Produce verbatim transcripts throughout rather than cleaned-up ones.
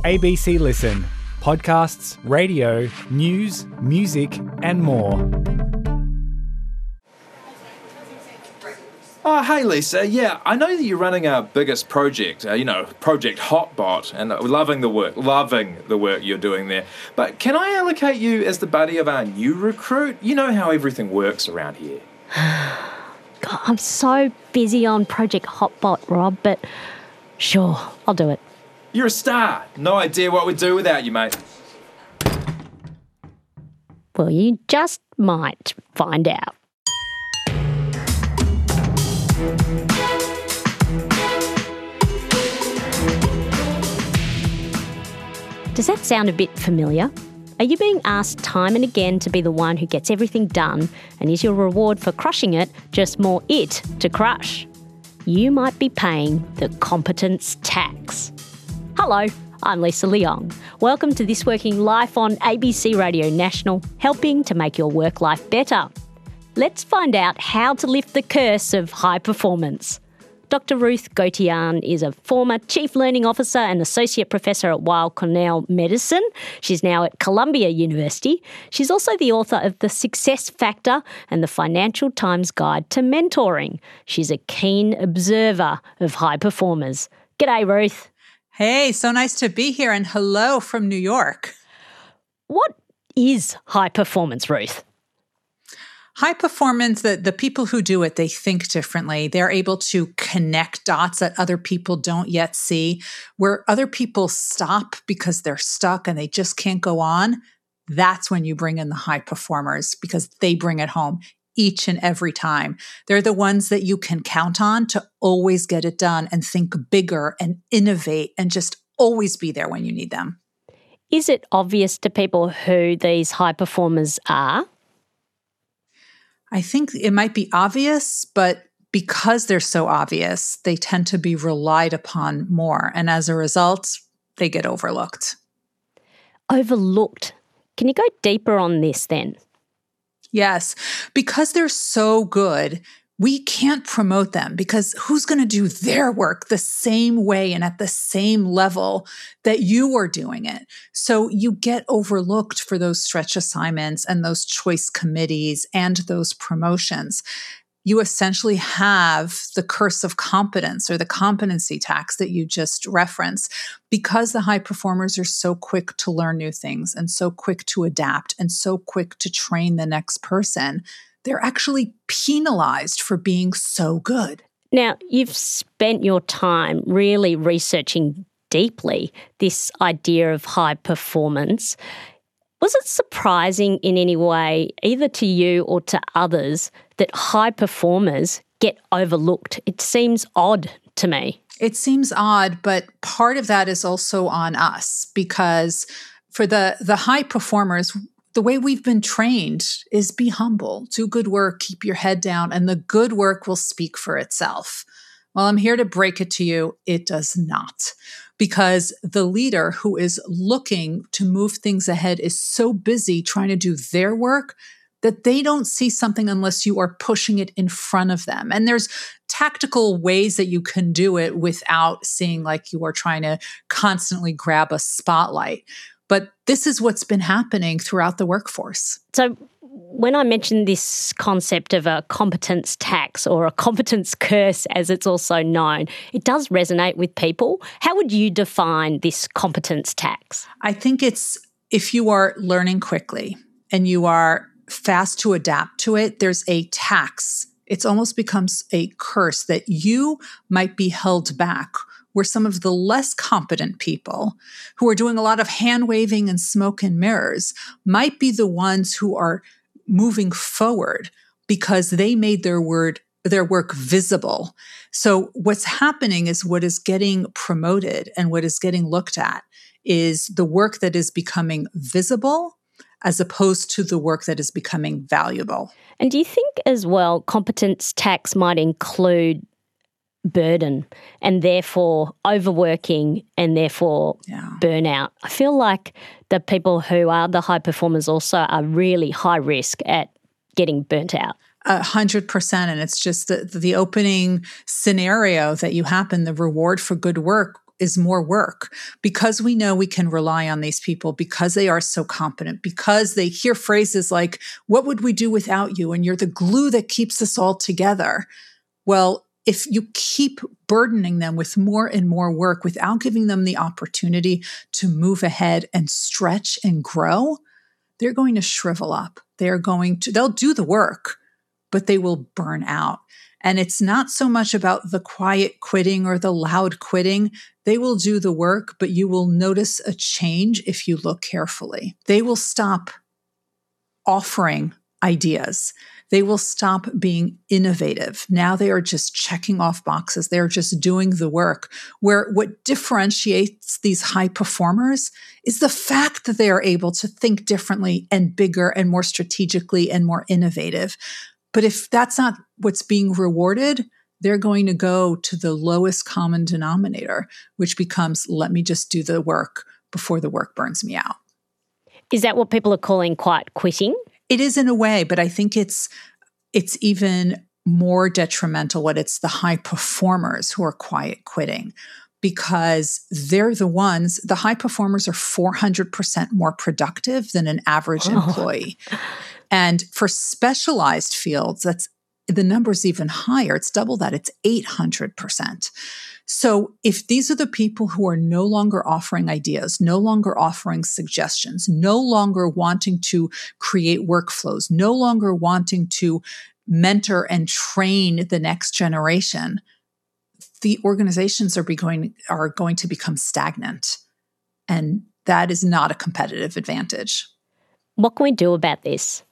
A B C Listen. Podcasts, radio, news, music and more. Oh, hey Lisa. Yeah, I know that you're running our biggest project, uh, you know, Project Hotbot, and uh, loving the work, loving the work you're doing there. But can I allocate you as the buddy of our new recruit? You know how everything works around here. God, I'm so busy on Project Hotbot, Rob, but sure, I'll do it. You're a star. No idea what we'd do without you, mate. Well, you just might find out. Does that sound a bit familiar? Are you being asked time and again to be the one who gets everything done, and is your reward for crushing it just more it to crush? You might be paying the competence tax. Hello, I'm Lisa Leong. Welcome to This Working Life on A B C Radio National, helping to make your work life better. Let's find out how to lift the curse of high performance. Doctor Ruth Gautian is a former Chief Learning Officer and Associate Professor at Weill Cornell Medicine. She's now at Columbia University. She's also the author of The Success Factor and the Financial Times Guide to Mentoring. She's a keen observer of high performers. G'day, Ruth. Hey, so nice to be here, and hello from New York. What is high performance, Ruth? High performance, the, the people who do it, they think differently. They're able to connect dots that other people don't yet see. Where other people stop because they're stuck and they just can't go on, that's when you bring in the high performers, because they bring it home each and every time. They're the ones that you can count on to always get it done and think bigger and innovate and just always be there when you need them. Is it obvious to people who these high performers are? I think it might be obvious, but because they're so obvious, they tend to be relied upon more. And as a result, they get overlooked. Overlooked. Can you go deeper on this then? Yes, because they're so good, we can't promote them, because who's going to do their work the same way and at the same level that you are doing it? So you get overlooked for those stretch assignments and those choice committees and those promotions. You essentially have the curse of competence, or the competency tax that you just referenced, because the high performers are so quick to learn new things and so quick to adapt and so quick to train the next person. They're actually penalized for being so good. Now, you've spent your time really researching deeply this idea of high performance. Was it surprising in any way, either to you or to others, that high performers get overlooked? It seems odd to me. It seems odd, but part of that is also on us, because for the, the high performers, the way we've been trained is be humble, do good work, keep your head down, and the good work will speak for itself. Well, I'm here to break it to you, it does not. Because the leader who is looking to move things ahead is so busy trying to do their work that they don't see something unless you are pushing it in front of them. And there's tactical ways that you can do it without seeing like you are trying to constantly grab a spotlight. But this is what's been happening throughout the workforce. So when I mentioned this concept of a competence tax, or a competence curse as it's also known, it does resonate with people. How would you define this competence tax? I think it's if you are learning quickly and you are fast to adapt to it, there's a tax. It almost becomes a curse that you might be held back, where some of the less competent people who are doing a lot of hand waving and smoke and mirrors might be the ones who are moving forward because they made their word, their work visible. So what's happening is what is getting promoted and what is getting looked at is the work that is becoming visible as opposed to the work that is becoming valuable. And do you think as well competence tax might include burden and therefore overworking and therefore yeah. burnout? I feel like the people who are the high performers also are really high risk at getting burnt out. A hundred percent. And it's just the, the opening scenario that you happen, the reward for good work is more work because we know we can rely on these people because they are so competent, because they hear phrases like, what would we do without you? And you're the glue that keeps us all together. Well, if you keep burdening them with more and more work without giving them the opportunity to move ahead and stretch and grow, they're going to shrivel up. They're going to, they'll do the work, but they will burn out. And it's not so much about the quiet quitting or the loud quitting. They will do the work, but you will notice a change if you look carefully. They will stop offering ideas. They will stop being innovative. Now they are just checking off boxes. They're just doing the work. Where what differentiates these high performers is the fact that they are able to think differently and bigger and more strategically and more innovative. But if that's not what's being rewarded, they're going to go to the lowest common denominator, which becomes, let me just do the work before the work burns me out. Is that what people are calling quiet quitting? It is in a way, but I think it's it's even more detrimental when it's the high performers who are quiet quitting, because they're the ones, the high performers are four hundred percent more productive than an average Oh. employee. And for specialized fields, that's the number's even higher. It's double that. It's eight hundred percent. So if these are the people who are no longer offering ideas, no longer offering suggestions, no longer wanting to create workflows, no longer wanting to mentor and train the next generation, the organizations are, be going, are going to become stagnant. And that is not a competitive advantage. What can we do about this?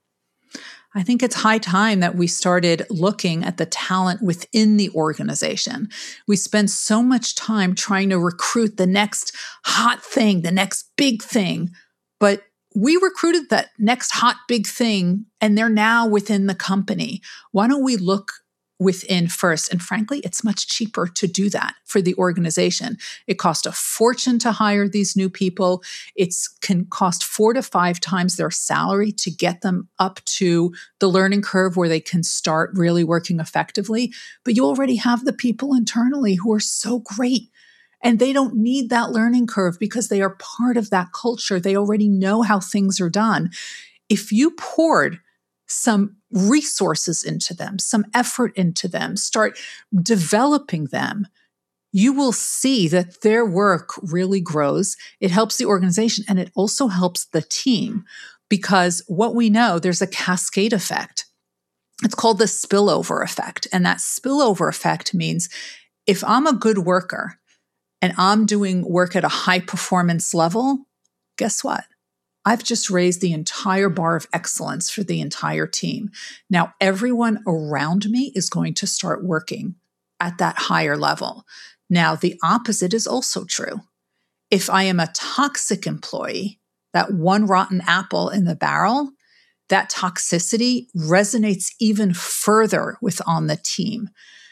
I think it's high time that we started looking at the talent within the organization. We spend so much time trying to recruit the next hot thing, the next big thing, but we recruited that next hot big thing and they're now within the company. Why don't we look within first? And frankly, it's much cheaper to do that for the organization. It costs a fortune to hire these new people. It can cost four to five times their salary to get them up to the learning curve where they can start really working effectively. But you already have the people internally who are so great. And they don't need that learning curve because they are part of that culture. They already know how things are done. If you poured some resources into them, some effort into them, start developing them, you will see that their work really grows. It helps the organization and it also helps the team, because what we know, there's a cascade effect. It's called the spillover effect. And that spillover effect means if I'm a good worker and I'm doing work at a high performance level, guess what? I've just raised the entire bar of excellence for the entire team. Now, everyone around me is going to start working at that higher level. Now, the opposite is also true. If I am a toxic employee, that one rotten apple in the barrel, that toxicity resonates even further with on the team.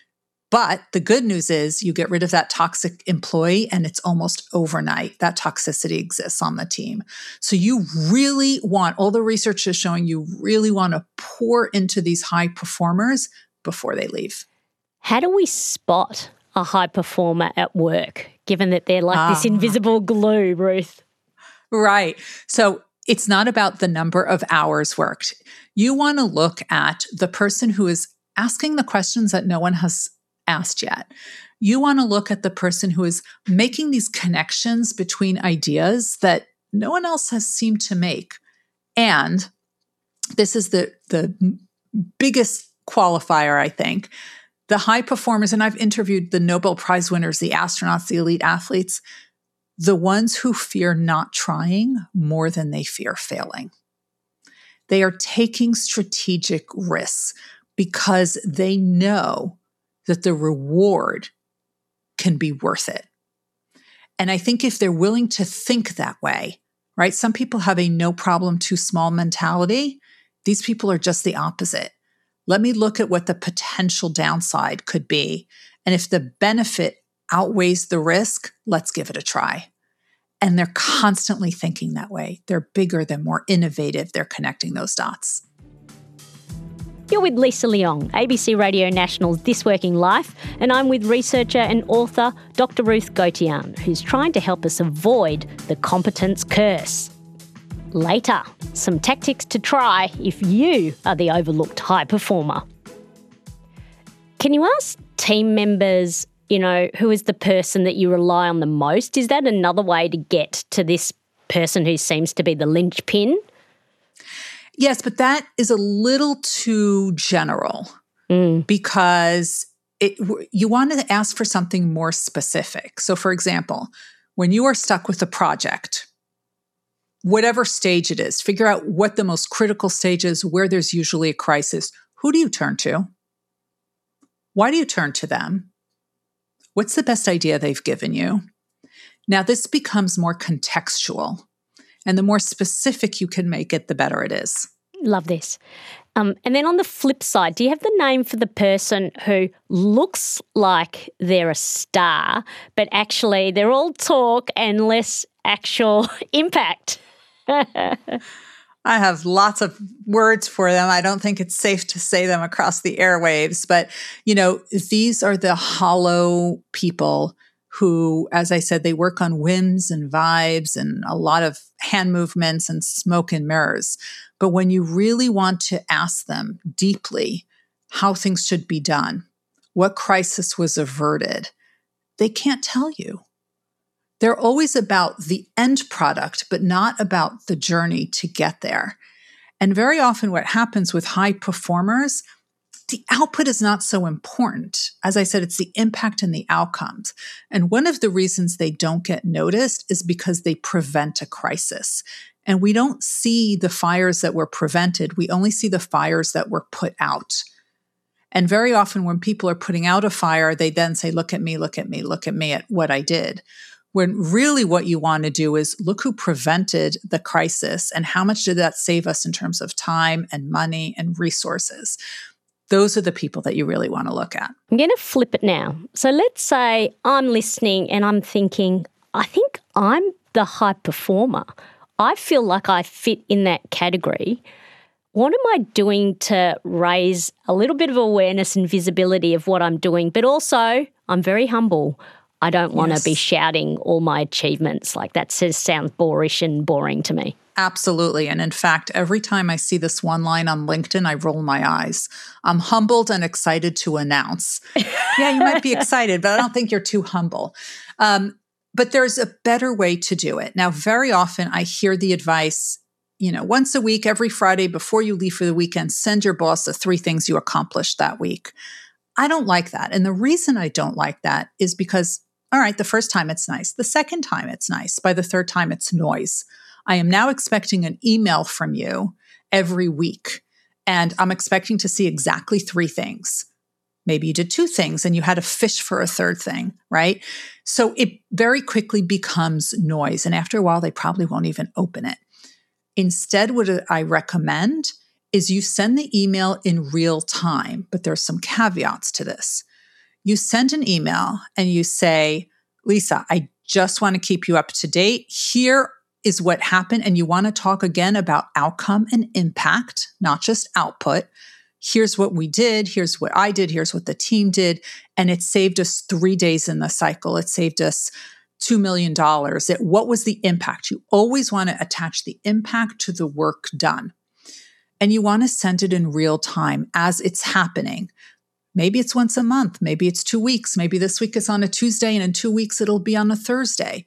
But the good news is you get rid of that toxic employee and it's almost overnight. That toxicity exists on the team. So you really want, all the research is showing you really want to pour into these high performers before they leave. How do we spot a high performer at work, given that they're like uh, this invisible glue, Ruth? Right. So it's not about the number of hours worked. You want to look at the person who is asking the questions that no one has asked yet. You want to look at the person who is making these connections between ideas that no one else has seemed to make. And this is the, the biggest qualifier, I think. The high performers, and I've interviewed the Nobel Prize winners, the astronauts, the elite athletes, the ones who fear not trying more than they fear failing. They are taking strategic risks because they know that the reward can be worth it. And I think if they're willing to think that way, right? Some people have a no problem too small mentality. These people are just the opposite. Let me look at what the potential downside could be. And if the benefit outweighs the risk, let's give it a try. And they're constantly thinking that way. They're bigger, they're more innovative, they're connecting those dots. You're with Lisa Leong, A B C Radio National's This Working Life, and I'm with researcher and author Doctor Ruth Gautian, who's trying to help us avoid the competence curse. Later, some tactics to try if you are the overlooked high performer. Can you ask team members, you know, who is the person that you rely on the most? Is that another way to get to this person who seems to be the linchpin? Yes, but that is a little too general mm. because it, you want to ask for something more specific. So, for example, when you are stuck with a project, whatever stage it is, figure out what the most critical stage is, where there's usually a crisis. Who do you turn to? Why do you turn to them? What's the best idea they've given you? Now, this becomes more contextual. And the more specific you can make it, the better it is. Love this. Um, and then on the flip side, do you have the name for the person who looks like they're a star, but actually they're all talk and less actual impact? I have lots of words for them. I don't think it's safe to say them across the airwaves, but, you know, these are the hollow people who, as I said, they work on whims and vibes and a lot of hand movements and smoke and mirrors. But when you really want to ask them deeply how things should be done, what crisis was averted, they can't tell you. They're always about the end product, but not about the journey to get there. And very often what happens with high performers, the output is not so important. As I said, it's the impact and the outcomes. And one of the reasons they don't get noticed is because they prevent a crisis. And we don't see the fires that were prevented. We only see the fires that were put out. And very often when people are putting out a fire, they then say, look at me, look at me, look at me at what I did. When really what you want to do is look who prevented the crisis and how much did that save us in terms of time and money and resources. Those are the people that you really want to look at. I'm going to flip it now. So let's say I'm listening and I'm thinking, I think I'm the high performer. I feel like I fit in that category. What am I doing to raise a little bit of awareness and visibility of what I'm doing? But also, I'm very humble. I don't want Yes. to be shouting all my achievements. Like that says, sounds boorish and boring to me. Absolutely. And in fact, every time I see this one line on LinkedIn, I roll my eyes. I'm humbled and excited to announce. Yeah, you might be excited, but I don't think you're too humble. Um, but there's a better way to do it. Now, very often I hear the advice, you know, once a week, every Friday before you leave for the weekend, send your boss the three things you accomplished that week. I don't like that. And the reason I don't like that is because, all right, the first time it's nice. The second time it's nice. By the third time, it's noise. I am now expecting an email from you every week, and I'm expecting to see exactly three things. Maybe you did two things and you had to fish for a third thing, right? So it very quickly becomes noise. And after a while, they probably won't even open it. Instead, what I recommend is you send the email in real time, but there's some caveats to this. You send an email and you say, Lisa, I just want to keep you up to date. Here is what happened. And you want to talk again about outcome and impact, not just output. Here's what we did. Here's what I did. Here's what the team did. And it saved us three days in the cycle. It saved us two million dollars. It, what was the impact? You always want to attach the impact to the work done. And you want to send it in real time as it's happening. Maybe it's once a month. Maybe it's two weeks. Maybe this week is on a Tuesday and in two weeks it'll be on a Thursday.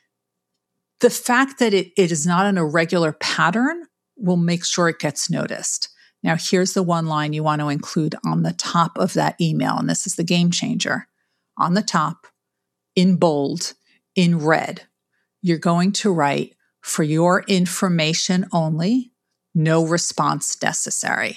The fact that it, it is not in a regular pattern will make sure it gets noticed. Now, here's the one line you want to include on the top of that email, and this is the game changer. On the top, in bold, in red, you're going to write, for your information only, no response necessary.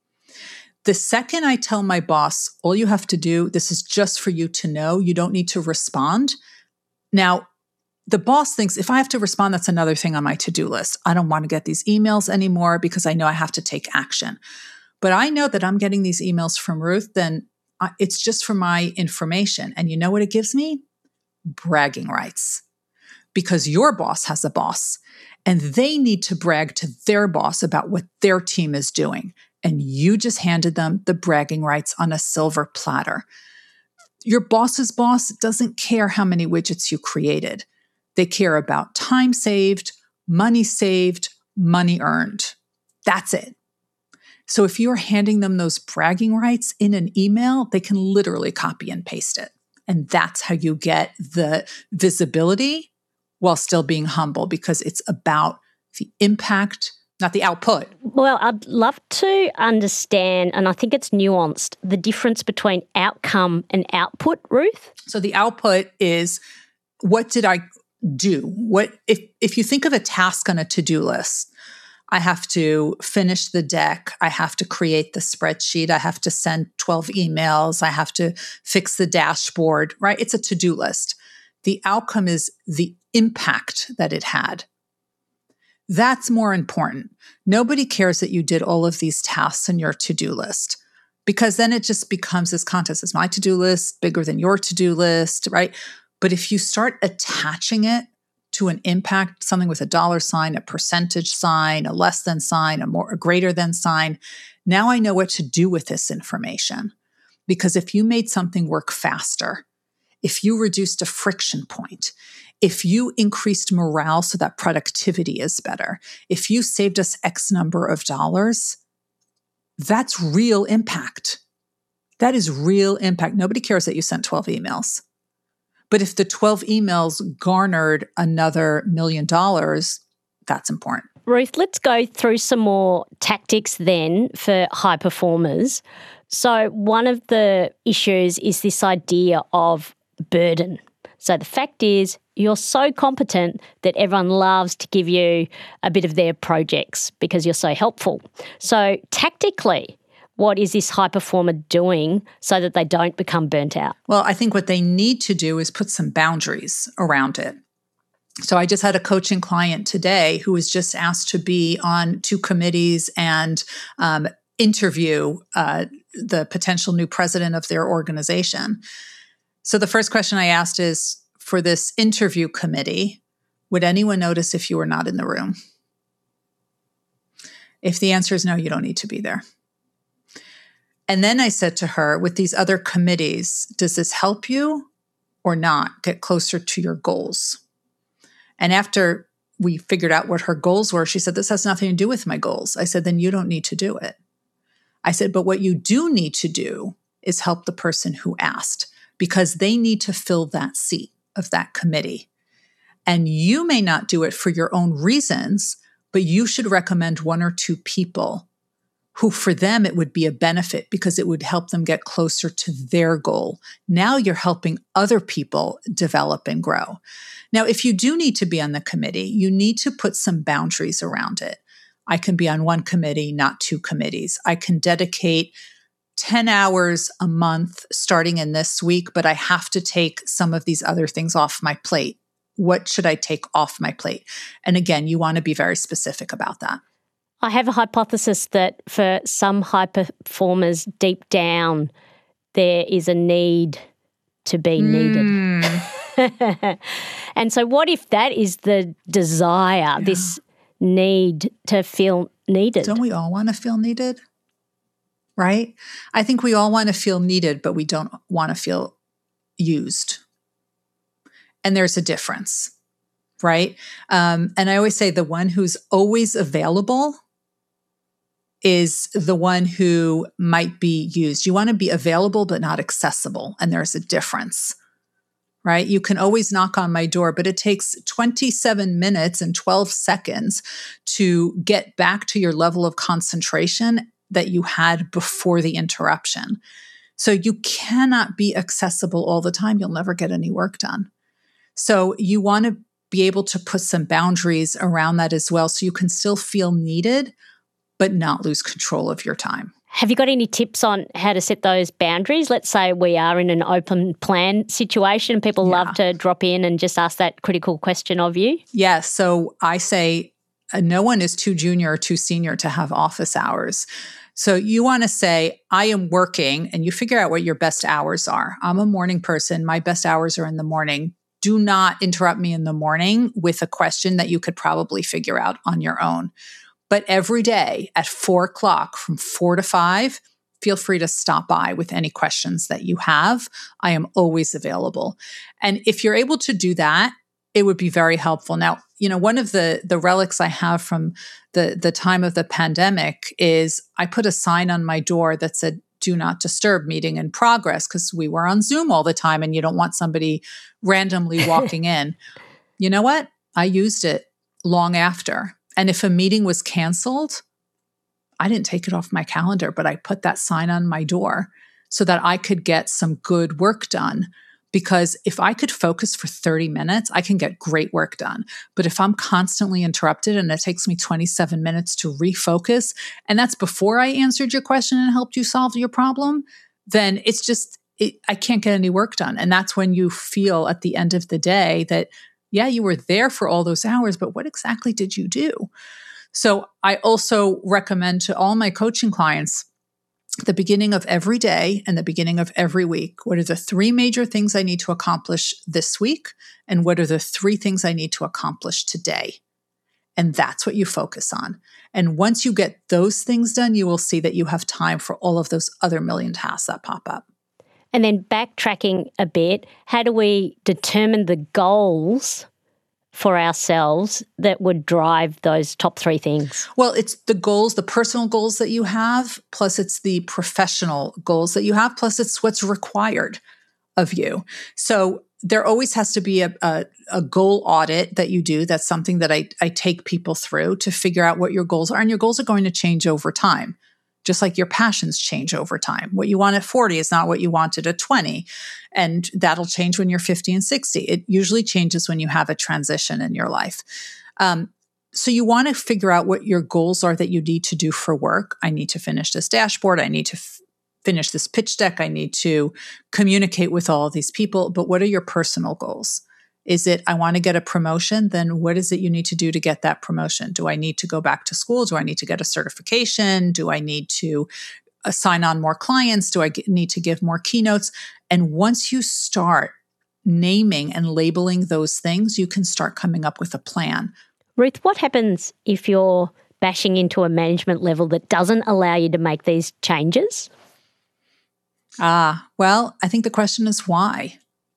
The second I tell my boss, all you have to do, this is just for you to know, you don't need to respond. Now, the boss thinks if I have to respond, that's another thing on my to-do list. I don't want to get these emails anymore because I know I have to take action. But I know that I'm getting these emails from Ruth, then it's just for my information. And you know what it gives me? Bragging rights. Because your boss has a boss and they need to brag to their boss about what their team is doing. and you just handed them the bragging rights on a silver platter. Your boss's boss doesn't care how many widgets you created. They care about time saved, money saved, money earned. That's it. So if you're handing them those bragging rights in an email, they can literally copy and paste it. And that's how you get the visibility while still being humble, because it's about the impact, not the output. Well, I'd love to understand, and I think it's nuanced, the difference between outcome and output, Ruth. So the output is, what did I do? What if if you think of a task on a to-do list, I have to finish the deck, I have to create the spreadsheet, I have to send twelve emails, I have to fix the dashboard, right? It's a to-do list. The outcome is the impact that it had. That's more important. Nobody cares that you did all of these tasks on your to-do list, because then it just becomes this contest. Is my to-do list bigger than your to-do list, right? But if you start attaching it to an impact, something with a dollar sign, a percentage sign, a less than sign, a more a greater than sign, now I know what to do with this information. Because if you made something work faster, if you reduced a friction point, if you increased morale so that productivity is better, if you saved us X number of dollars, that's real impact. That is real impact. Nobody cares that you sent twelve emails. But if the twelve emails garnered another million dollars, that's important. Ruth, let's go through some more tactics then for high performers. So one of the issues is this idea of burden. So the fact is, you're so competent that everyone loves to give you a bit of their projects because you're so helpful. So tactically, what is this high performer doing so that they don't become burnt out? Well, I think what they need to do is put some boundaries around it. So I just had a coaching client today who was just asked to be on two committees and um, interview uh, the potential new president of their organization. So the first question I asked is, for this interview committee, would anyone notice if you were not in the room? If the answer is no, you don't need to be there. And then I said to her, with these other committees, does this help you or not get closer to your goals? And after we figured out what her goals were, she said, this has nothing to do with my goals. I said, then you don't need to do it. I said, but what you do need to do is help the person who asked, because they need to fill that seat of that committee. And you may not do it for your own reasons, but you should recommend one or two people who for them it would be a benefit because it would help them get closer to their goal. Now you're helping other people develop and grow. Now, if you do need to be on the committee, you need to put some boundaries around it. I can be on one committee, not two committees. I can dedicate ten hours a month starting in this week, but I have to take some of these other things off my plate. What should I take off my plate? And again, you want to be very specific about that. I have a hypothesis that for some high performers deep down, there is a need to be mm. needed. And so what if that is the desire, yeah. this need to feel needed? Don't we all want to feel needed? Right? I think we all want to feel needed, but we don't want to feel used. And there's a difference, right? Um, and I always say the one who's always available is the one who might be used. You want to be available, but not accessible. And there's a difference, right? You can always knock on my door, but it takes twenty-seven minutes and twelve seconds to get back to your level of concentration that you had before the interruption. So you cannot be accessible all the time. You'll never get any work done. So you want to be able to put some boundaries around that as well, so you can still feel needed, but not lose control of your time. Have you got any tips on how to set those boundaries? Let's say we are in an open plan situation. People yeah. love to drop in and just ask that critical question of you. Yes. Yeah, so I say uh, no one is too junior or too senior to have office hours. So you want to say, I am working, and you figure out what your best hours are. I'm a morning person. My best hours are in the morning. Do not interrupt me in the morning with a question that you could probably figure out on your own. But every day at four o'clock from four to five, feel free to stop by with any questions that you have. I am always available. And if you're able to do that, it would be very helpful. Now, you know, one of the the relics I have from the the time of the pandemic is I put a sign on my door that said, "Do not disturb, meeting in progress," because we were on Zoom all the time and you don't want somebody randomly walking in. You know what? I used it long after. And if a meeting was canceled, I didn't take it off my calendar, but I put that sign on my door so that I could get some good work done. Because if I could focus for thirty minutes, I can get great work done. But if I'm constantly interrupted and it takes me twenty-seven minutes to refocus, and that's before I answered your question and helped you solve your problem, then it's just, it, I can't get any work done. And that's when you feel at the end of the day that, yeah, you were there for all those hours, but what exactly did you do? So I also recommend to all my coaching clients, the beginning of every day and the beginning of every week, what are the three major things I need to accomplish this week? And what are the three things I need to accomplish today? And that's what you focus on. And once you get those things done, you will see that you have time for all of those other million tasks that pop up. And then backtracking a bit, how do we determine the goals for ourselves that would drive those top three things? Well, it's the goals, the personal goals that you have, plus it's the professional goals that you have, plus it's what's required of you. So there always has to be a, a, a goal audit that you do. That's something that I, I take people through to figure out what your goals are. And your goals are going to change over time, just like your passions change over time. What you want at forty is not what you wanted at twenty. And that'll change when you're fifty and sixty. It usually changes when you have a transition in your life. Um, so you want to figure out what your goals are that you need to do for work. I need to finish this dashboard. I need to f- finish this pitch deck. I need to communicate with all of these people. But what are your personal goals? Is it, I want to get a promotion? Then what is it you need to do to get that promotion? Do I need to go back to school? Do I need to get a certification? Do I need to uh, sign on more clients? Do I get, need to give more keynotes? And once you start naming and labeling those things, you can start coming up with a plan. Ruth, what happens if you're bashing into a management level that doesn't allow you to make these changes? Ah, well, I think the question is why?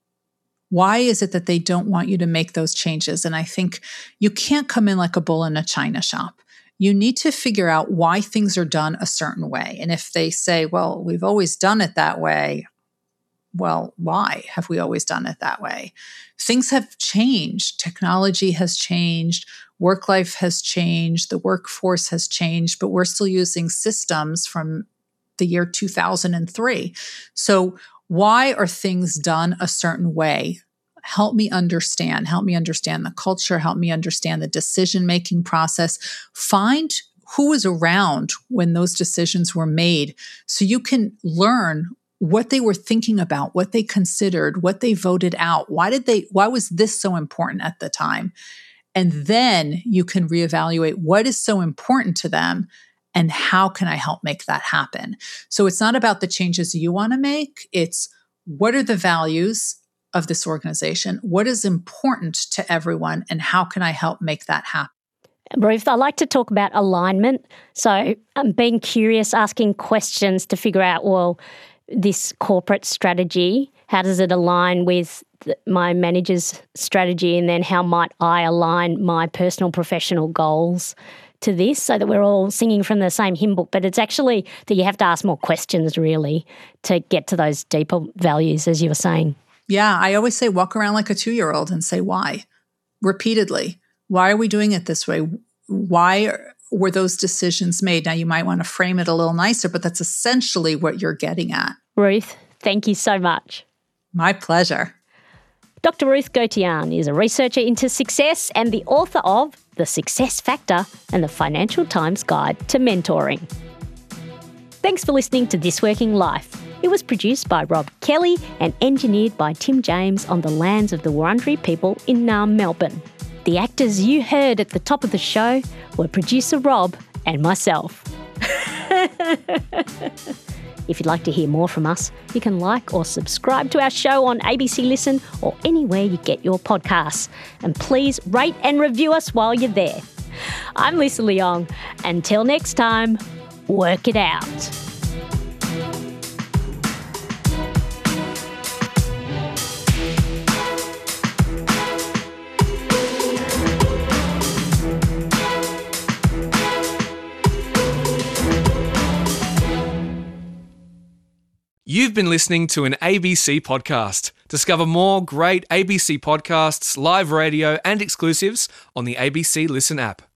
Why is it that they don't want you to make those changes? And I think you can't come in like a bull in a china shop. You need to figure out why things are done a certain way. And if they say, well, we've always done it that way, well, why have we always done it that way? Things have changed. Technology has changed. Work life has changed. The workforce has changed, but we're still using systems from the year two thousand three. So why are things done a certain way? Help me understand. Help me understand the culture. Help me understand the decision-making process. Find who was around when those decisions were made so you can learn what they were thinking about, what they considered, what they voted out. Why did they, why was this so important at the time? And then you can reevaluate what is so important to them and how can I help make that happen? So it's not about the changes you want to make. It's what are the values of this organization? What is important to everyone? And how can I help make that happen? Ruth, I like to talk about alignment. So I'm being curious, asking questions to figure out, well, this corporate strategy, how does it align with the, my manager's strategy? And then how might I align my personal professional goals to this so that we're all singing from the same hymn book? But it's actually that you have to ask more questions really to get to those deeper values, as you were saying. Yeah, I always say walk around like a two-year-old and say why, repeatedly. Why are we doing it this way? Why were those decisions made? Now, you might want to frame it a little nicer, but that's essentially what you're getting at. Ruth, thank you so much. My pleasure. Doctor Ruth Gautian is a researcher into success and the author of The Success Factor and the Financial Times Guide to Mentoring. Thanks for listening to This Working Life. It was produced by Rob Kelly and engineered by Tim James on the lands of the Wurundjeri people in Naarm, Melbourne. The actors you heard at the top of the show were producer Rob and myself. If you'd like to hear more from us, you can like or subscribe to our show on A B C Listen or anywhere you get your podcasts. And please rate and review us while you're there. I'm Lisa Leong. Until next time, work it out. You've been listening to an A B C podcast. Discover more great A B C podcasts, live radio, and exclusives on the A B C Listen app.